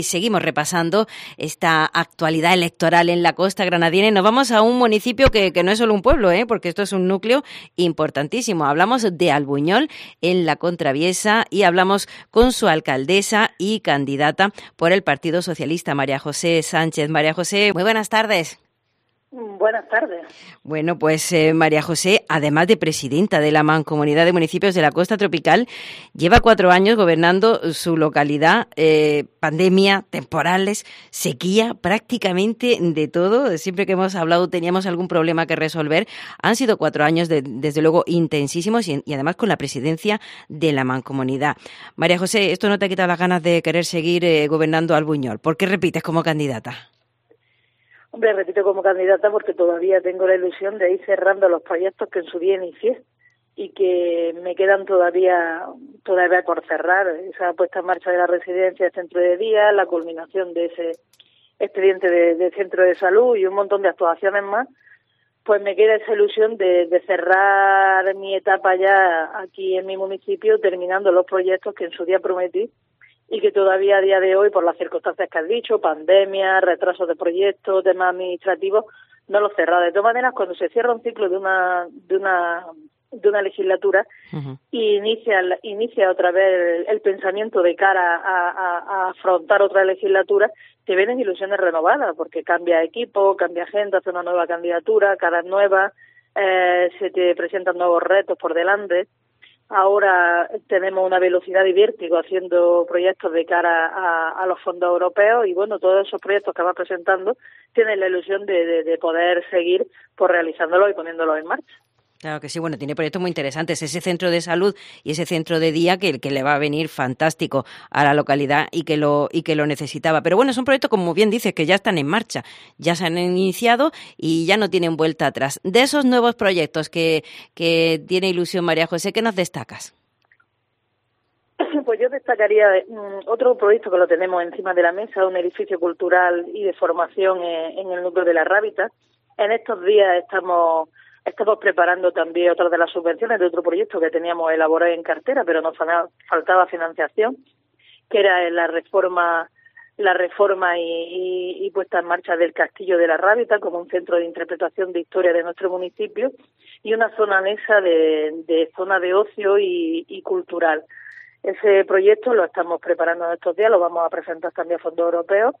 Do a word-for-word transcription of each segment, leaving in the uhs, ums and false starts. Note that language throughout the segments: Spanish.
Seguimos repasando esta actualidad electoral en la costa granadina y nos vamos a un municipio que, que no es solo un pueblo, ¿eh? Porque esto es un núcleo importantísimo. Hablamos de Albuñol, en la Contraviesa, y hablamos con su alcaldesa y candidata por el Partido Socialista, María José Sánchez. María José, muy buenas tardes. Buenas tardes. Bueno, pues eh, María José, además de presidenta de la Mancomunidad de Municipios de la Costa Tropical, lleva cuatro años gobernando su localidad. Eh, pandemia, temporales, sequía, prácticamente de todo. Siempre que hemos hablado teníamos algún problema que resolver. Han sido cuatro años, de, desde luego, intensísimos y, y además con la presidencia de la Mancomunidad. María José, ¿esto no te ha quitado las ganas de querer seguir eh, gobernando Albuñol? ¿Por qué repites como candidata? Hombre, repito como candidata porque todavía tengo la ilusión de ir cerrando los proyectos que en su día inicié y que me quedan todavía todavía por cerrar. Esa puesta en marcha de la residencia de centro de día, la culminación de ese expediente de, de centro de salud y un montón de actuaciones más, pues me queda esa ilusión de, de cerrar mi etapa ya aquí en mi municipio, terminando los proyectos que en su día prometí y que todavía a día de hoy, por las circunstancias que has dicho, pandemia, retrasos de proyectos, temas administrativos, no los cerrado. De todas maneras, cuando se cierra un ciclo de una de una de una legislatura uh-huh. y inicia inicia otra vez el, el pensamiento de cara a, a, a afrontar otra legislatura, te vienen ilusiones renovadas, porque cambia equipo, cambia gente, hace una nueva candidatura, caras nuevas, eh, se te presentan nuevos retos por delante. Ahora tenemos una velocidad de vértigo haciendo proyectos de cara a, a los fondos europeos y, bueno, todos esos proyectos que vas presentando tienen la ilusión de, de, de poder seguir pues, realizándolos y poniéndolos en marcha. Claro que sí, bueno, tiene proyectos muy interesantes, ese centro de salud y ese centro de día que, que le va a venir fantástico a la localidad y que lo y que lo necesitaba. Pero bueno, son proyectos, como bien dices, que ya están en marcha, ya se han iniciado y ya no tienen vuelta atrás. De esos nuevos proyectos que, que tiene ilusión María José, ¿qué nos destacas? Pues yo destacaría um, otro proyecto que lo tenemos encima de la mesa, un edificio cultural y de formación en, en el núcleo de La Rábita. En estos días estamos Estamos preparando también otra de las subvenciones de otro proyecto que teníamos elaborado en cartera, pero nos faltaba financiación, que era la reforma la reforma y, y, y puesta en marcha del Castillo de La Rábita como un centro de interpretación de historia de nuestro municipio y una zona anexa de, de zona de ocio y, y cultural. Ese proyecto lo estamos preparando en estos días, lo vamos a presentar también a fondos europeos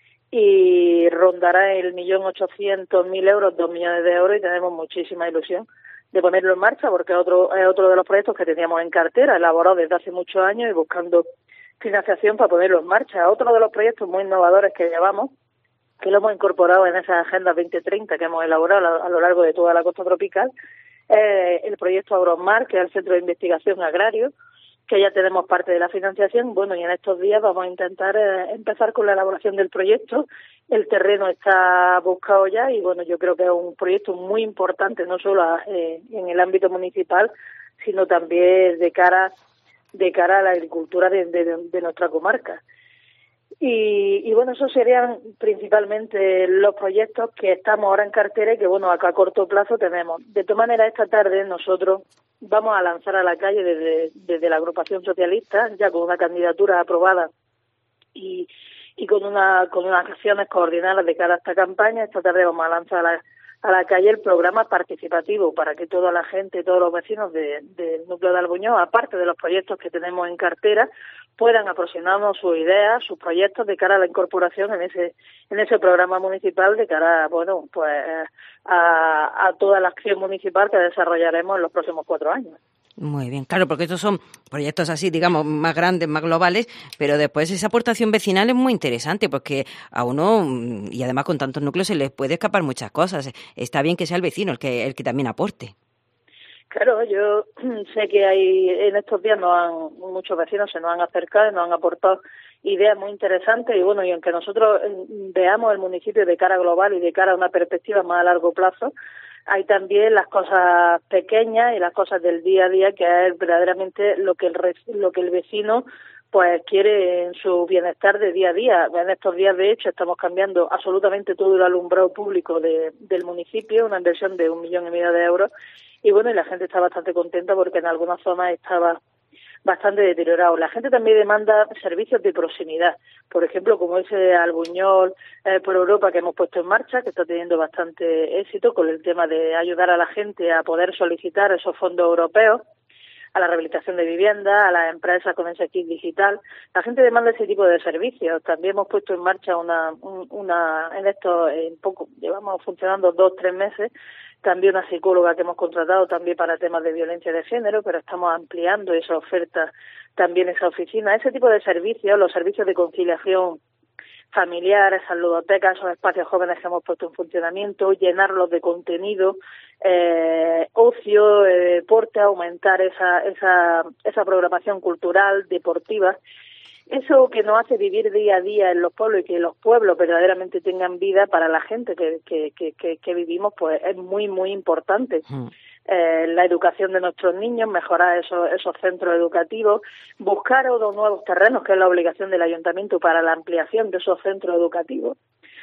y rondará el millón ochocientos mil euros, dos millones de euros, y tenemos muchísima ilusión de ponerlo en marcha porque otro es otro de los proyectos que teníamos en cartera, elaborado desde hace muchos años y buscando financiación para ponerlo en marcha. Otro de los proyectos muy innovadores que llevamos, que lo hemos incorporado en esa Agenda veinte treinta que hemos elaborado a lo largo de toda la costa tropical, es el proyecto Agromar, que es el Centro de Investigación Agrario, que ya tenemos parte de la financiación. Bueno, y en estos días vamos a intentar eh, empezar con la elaboración del proyecto. El terreno está buscado ya y, bueno, yo creo que es un proyecto muy importante, no solo eh, en el ámbito municipal, sino también de cara de cara a la agricultura de, de, de nuestra comarca. Y, y, bueno, esos serían principalmente los proyectos que estamos ahora en cartera y que, bueno, acá a corto plazo tenemos. De todas maneras, esta tarde nosotros vamos a lanzar a la calle desde, desde la agrupación socialista, ya con una candidatura aprobada y, y con una con unas acciones coordinadas de cara a esta campaña. Esta tarde vamos a lanzar a la, a la calle el programa participativo para que toda la gente, todos los vecinos del de, de núcleo de Albuñol, aparte de los proyectos que tenemos en cartera, puedan aproximarnos sus ideas, sus proyectos de cara a la incorporación en ese en ese programa municipal de cara, bueno, pues a, a toda la acción municipal que desarrollaremos en los próximos cuatro años. Muy bien, claro, porque estos son proyectos así, digamos, más grandes, más globales, pero después esa aportación vecinal es muy interesante porque a uno, y además con tantos núcleos, se les puede escapar muchas cosas. Está bien que sea el vecino el que el que también aporte. Claro, yo sé que hay en estos días nos han, muchos vecinos se nos han acercado y nos han aportado ideas muy interesantes y, bueno, y aunque nosotros veamos el municipio de cara global y de cara a una perspectiva más a largo plazo, hay también las cosas pequeñas y las cosas del día a día, que es verdaderamente lo que el lo que el vecino pues quiere en su bienestar de día a día. En estos días, de hecho, estamos cambiando absolutamente todo el alumbrado público de, del municipio, una inversión de un millón y medio de euros, y bueno, y la gente está bastante contenta porque en algunas zonas estaba bastante deteriorado. La gente también demanda servicios de proximidad, por ejemplo, como ese Albuñol eh, por Europa que hemos puesto en marcha, que está teniendo bastante éxito con el tema de ayudar a la gente a poder solicitar esos fondos europeos, a la rehabilitación de viviendas, a las empresas con ese kit digital. La gente demanda ese tipo de servicios. También hemos puesto en marcha una, una en esto, en poco, llevamos funcionando dos, tres meses, también una psicóloga que hemos contratado también para temas de violencia de género, pero estamos ampliando esa oferta, también esa oficina. Ese tipo de servicios, los servicios de conciliación familiar, esas ludotecas, esos espacios jóvenes que hemos puesto en funcionamiento, llenarlos de contenido, eh, ocio, eh, deporte, aumentar esa, esa, esa programación cultural, deportiva. Eso que nos hace vivir día a día en los pueblos y que los pueblos verdaderamente tengan vida para la gente que, que, que, que, que vivimos, pues es muy, muy importante. Mm. Eh, la educación de nuestros niños, mejorar esos, esos centros educativos, buscar otros nuevos terrenos, que es la obligación del ayuntamiento para la ampliación de esos centros educativos,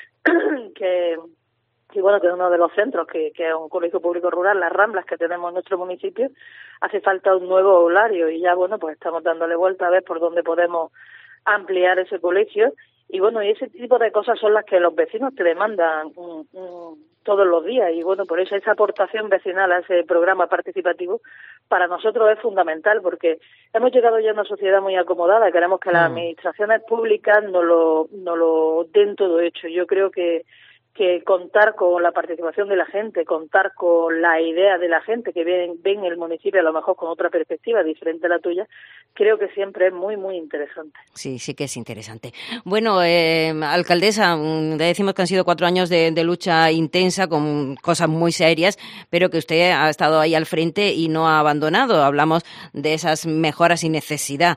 que, que bueno, que es uno de los centros, que, que es un colegio público rural, las Ramblas que tenemos en nuestro municipio, hace falta un nuevo aulario y ya, bueno, pues estamos dándole vuelta a ver por dónde podemos ampliar ese colegio. Y bueno, y ese tipo de cosas son las que los vecinos te demandan um, um, todos los días. Y bueno, por eso esa aportación vecinal a ese programa participativo para nosotros es fundamental, porque hemos llegado ya a una sociedad muy acomodada. Queremos que las administraciones públicas nos lo, nos lo den todo hecho. Yo creo que que contar con la participación de la gente, contar con la idea de la gente que ven, ven el municipio a lo mejor con otra perspectiva diferente a la tuya, creo que siempre es muy, muy interesante. Sí, sí que es interesante. Bueno, eh, alcaldesa, decimos que han sido cuatro años de, de lucha intensa con cosas muy serias, pero que usted ha estado ahí al frente y no ha abandonado. Hablamos de esas mejoras y necesidad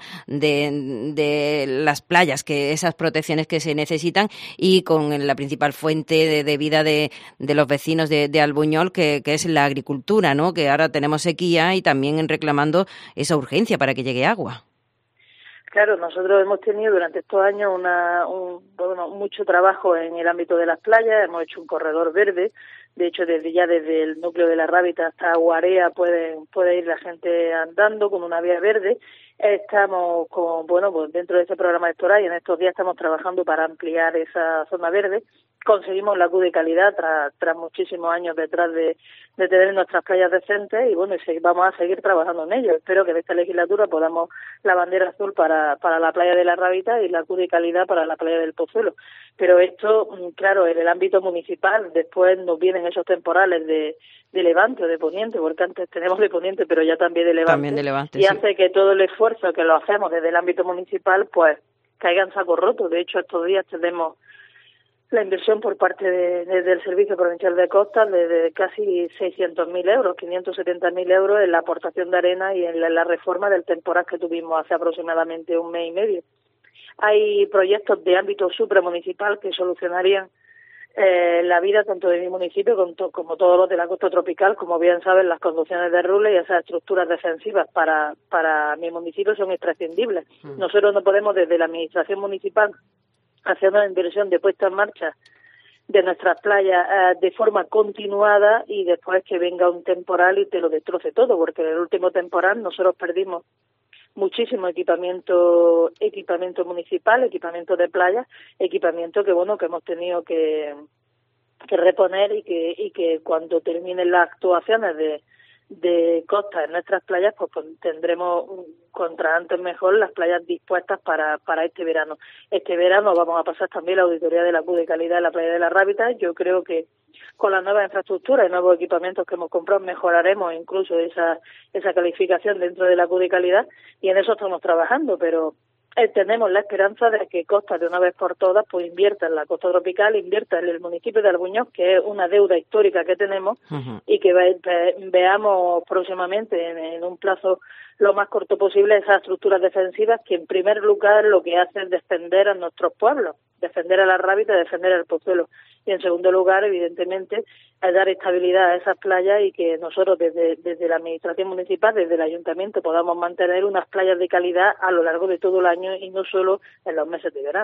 de, de las playas, que esas protecciones que se necesitan, y con la principal fuente de, de vida de, de los vecinos de, de Albuñol, que, que es la agricultura, ¿no? Que ahora tenemos sequía y también reclamando esa urgencia para que llegue agua. Claro, nosotros hemos tenido durante estos años una, un, bueno, mucho trabajo en el ámbito de las playas, hemos hecho un corredor verde, de hecho desde ya desde el núcleo de la Rábita hasta Guarea puede, puede ir la gente andando con una vía verde. Estamos con, bueno, pues dentro de ese programa electoral y en estos días estamos trabajando para ampliar esa zona verde. Conseguimos la Q de calidad tras, tras muchísimos años detrás de, de tener nuestras playas decentes y bueno, y vamos a seguir trabajando en ello. Espero que en esta legislatura podamos la bandera azul para, para la playa de la Rábita y la Q de calidad para la playa del Pozuelo. Pero esto, claro, en el ámbito municipal, después nos vienen esos temporales de, de levante o de poniente, porque antes tenemos de poniente, pero ya también de levante. También de levante, y sí. Hace que todo el esfuerzo que lo hacemos desde el ámbito municipal, pues caiga en saco roto. De hecho, estos días tenemos la inversión por parte de, de, del Servicio Provincial de Costas de, de casi seiscientos mil euros, quinientos setenta mil euros en la aportación de arena y en la, en la reforma del temporal que tuvimos hace aproximadamente un mes y medio. Hay proyectos de ámbito supramunicipal que solucionarían eh, la vida tanto de mi municipio como, to, como todos los de la costa tropical. Como bien saben, las conducciones de rule y esas estructuras defensivas para, para mi municipio son imprescindibles. Mm. Nosotros no podemos desde la administración municipal hacer una inversión de puesta en marcha de nuestras playas eh, de forma continuada y después que venga un temporal y te lo destroce todo, porque en el último temporal nosotros perdimos muchísimo equipamiento equipamiento municipal, equipamiento de playa, equipamiento que bueno que hemos tenido que, que reponer y que y que cuando terminen las actuaciones de de costa en nuestras playas, pues, pues tendremos contra antes mejor las playas dispuestas para para este verano. Este verano vamos a pasar también la auditoría de la Q de calidad en la playa de la Rábita. Yo creo que con las nuevas infraestructuras y nuevos equipamientos que hemos comprado mejoraremos incluso esa esa calificación dentro de la Q de calidad y en eso estamos trabajando, pero eh, tenemos la esperanza de que Costa de una vez por todas pues invierta en la costa tropical, invierta en el municipio de Albuñol, que es una deuda histórica que tenemos uh-huh. y que ve, ve, veamos próximamente en, en un plazo lo más corto posible esas estructuras defensivas que en primer lugar lo que hacen es defender a nuestros pueblos, defender a la Rábita, defender al Pozuelo. Y en segundo lugar, evidentemente, es dar estabilidad a esas playas y que nosotros desde, desde la administración municipal, desde el ayuntamiento, podamos mantener unas playas de calidad a lo largo de todo el año y no solo en los meses de verano.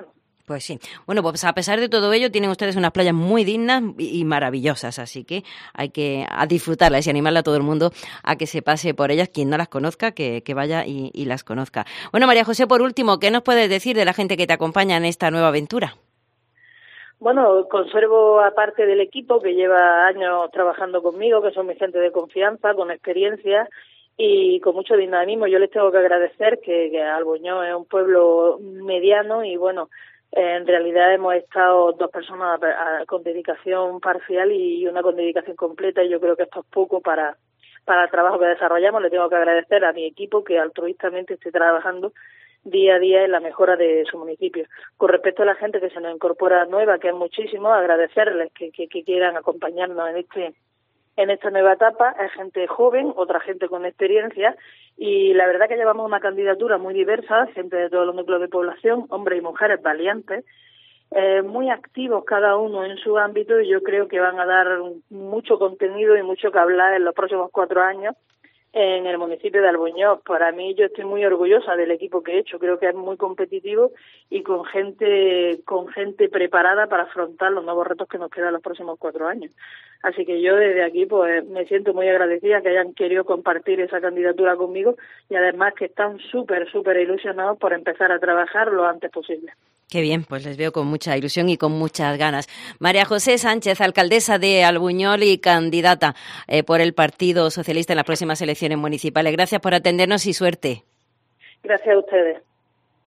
Pues sí. Bueno, pues a pesar de todo ello, tienen ustedes unas playas muy dignas y maravillosas, así que hay que a disfrutarlas y animarle a todo el mundo a que se pase por ellas. Quien no las conozca, que, que vaya y, y las conozca. Bueno, María José, por último, ¿qué nos puedes decir de la gente que te acompaña en esta nueva aventura? Bueno, conservo aparte del equipo que lleva años trabajando conmigo, que son mi gente de confianza, con experiencia y con mucho dinamismo. Yo les tengo que agradecer que, que Albuñol es un pueblo mediano y bueno, en realidad hemos estado dos personas a, a, con dedicación parcial y una con dedicación completa, y yo creo que esto es poco para, para el trabajo que desarrollamos. Le tengo que agradecer a mi equipo que altruistamente esté trabajando día a día en la mejora de su municipio. Con respecto a la gente que se nos incorpora nueva, que es muchísimo, agradecerles que, que, que quieran acompañarnos en este en esta nueva etapa. Es gente joven, otra gente con experiencia, y la verdad que llevamos una candidatura muy diversa, gente de todos los núcleos de población, hombres y mujeres valientes, eh, muy activos cada uno en su ámbito, y yo creo que van a dar mucho contenido y mucho que hablar en los próximos cuatro años en el municipio de Albuñol. Para mí, yo estoy muy orgullosa del equipo que he hecho. Creo que es muy competitivo y con gente con gente preparada para afrontar los nuevos retos que nos quedan los próximos cuatro años. Así que yo desde aquí pues me siento muy agradecida que hayan querido compartir esa candidatura conmigo, y además que están súper, súper ilusionados por empezar a trabajar lo antes posible. Qué bien, pues les veo con mucha ilusión y con muchas ganas. María José Sánchez, alcaldesa de Albuñol y candidata eh, por el Partido Socialista en las próximas elecciones municipales. Gracias por atendernos y suerte. Gracias a ustedes.